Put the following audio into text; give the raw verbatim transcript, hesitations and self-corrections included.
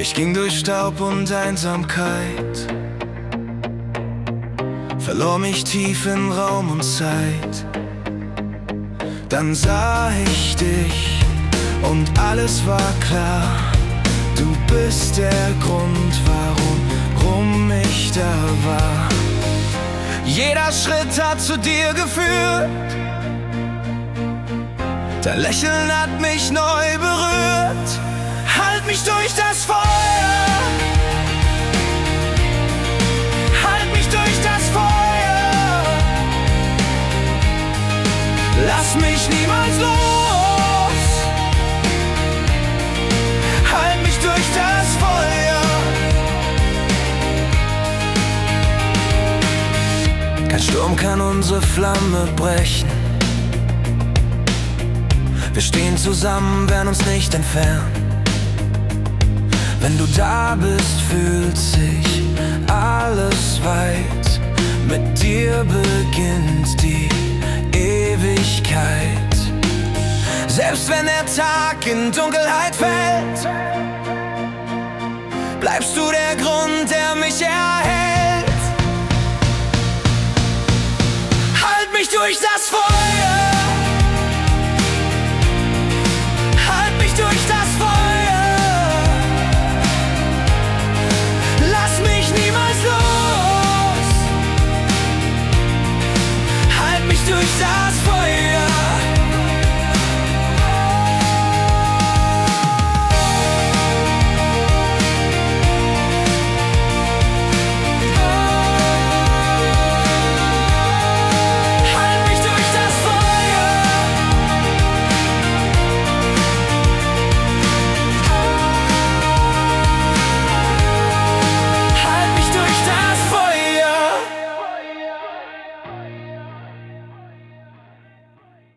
Ich ging durch Staub und Einsamkeit, verlor mich tief in Raum und Zeit. Dann sah ich dich und alles war klar. Du bist der Grund, warum ich da war. Jeder Schritt hat zu dir geführt, dein Lächeln hat mich neu berührt. Halt mich durch das Feuer, halt mich durch das Feuer. Lass mich niemals los, halt mich durch das Feuer. Kein Sturm kann unsere Flamme brechen. Wir stehen zusammen, werden uns nicht entfernen. Wenn du da bist, fühlt sich alles weit. Mit dir beginnt die Ewigkeit. Selbst wenn der Tag in Dunkelheit fällt, bleibst du der Grund, der mich erhält.